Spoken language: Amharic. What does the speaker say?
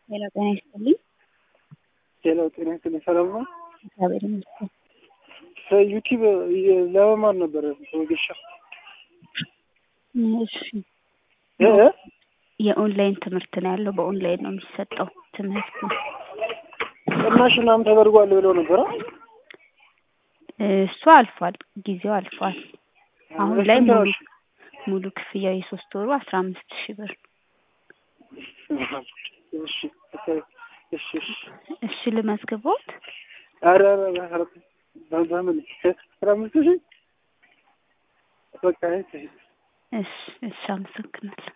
ሄሎ ጤና ይስጥልኝ። ሄሎ ጤና ይስጥልኝ። ሰላም ነው? እግዚአብሔር ይመስገን። ዩቲዩብ ለመማር ነበረ ወጌሻ። እሺ የኦንላይን ትምህርት ነው ያለው። በኦንላይን ነው የሚሰጠው ትምህርቱ። ቅናሽ ምናምን ተደርጓል ብለው ነበረ። እሱ አልፏል፣ ጊዜው አልፏል። አሁን ላይ ሙሉ ክፍያው የሶስት ወሩ 15,000 ብር። እሺ ልመዝግቦት? ኧረ በምን 15,000 በቃ። እሺ አመሰግናለሁ።